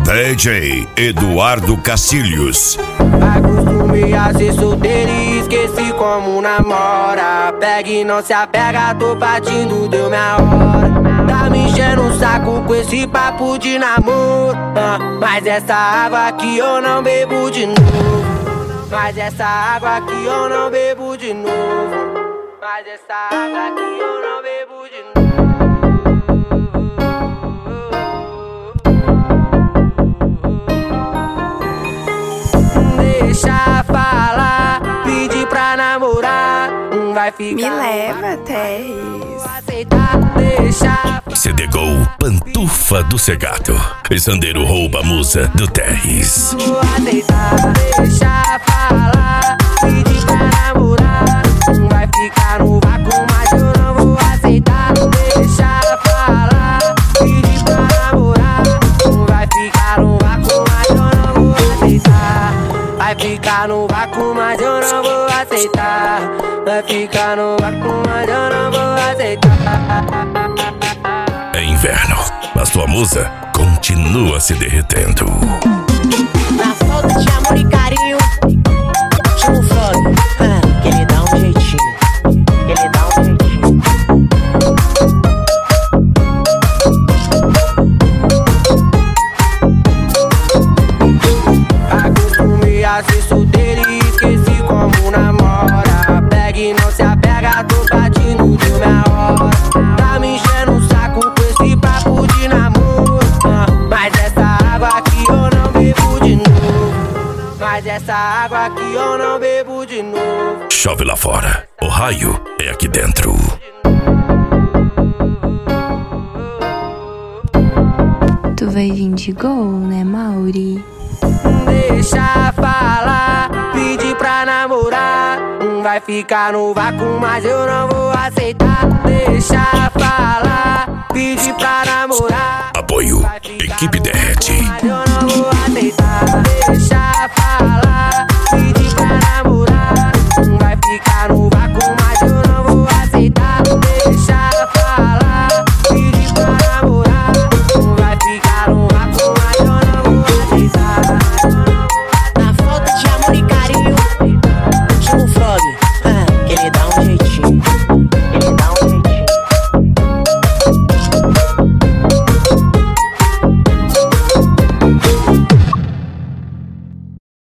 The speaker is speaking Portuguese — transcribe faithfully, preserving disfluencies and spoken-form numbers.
D J Eduardo Cacilhos. Acostumei a ser solteiro e esqueci como namora. Pega e não se apega, tô partindo, deu minha hora. Tá me enchendo o saco com esse papo de namoro, ah, mas essa água aqui eu não bebo de novo. Mas essa água aqui eu não bebo de novo. Mas essa água aqui eu não bebo de novo. Deixa falar, pedir pra namorar, vai ficar. Me leva, Terris. Aceitar, deixa. C D G O, Pantufa do Segato. E Sandero rouba a musa do Terris. Vou aceitar, deixa falar, pedir pra namorar, vai ficar no vácuo, mas eu não vou aceitar. Deixa falar, pedir pra namorar, vai ficar no vácuo, mas eu não vou aceitar. Vai ficar no vácuo, mas eu não vou aceitar. Vai ficar no vácuo, mas eu não vou aceitar. É inverno, mas tua musa continua se derretendo. Na falta de amor e carinho, chama o Frog, ah, que ele dá um jeitinho. Que ele dá um jeitinho. Acostumei a ser solteiro e esqueci como namora. Pega e não se apega, tô partindo, deu minha hora. Tá me enchendo o saco com esse papo de namoro, ah, mas essa água aqui eu não bebo de novo. Mas essa água aqui eu não bebo de novo. Chove lá fora, o raio é aqui dentro. Tu vai vir de gol, né, Mauri? Deixa falar, pedir pra namorar, vai ficar no vácuo, mas eu não vou aceitar. Deixa falar, pedir pra namorar. Apoio, Equipe Derrete.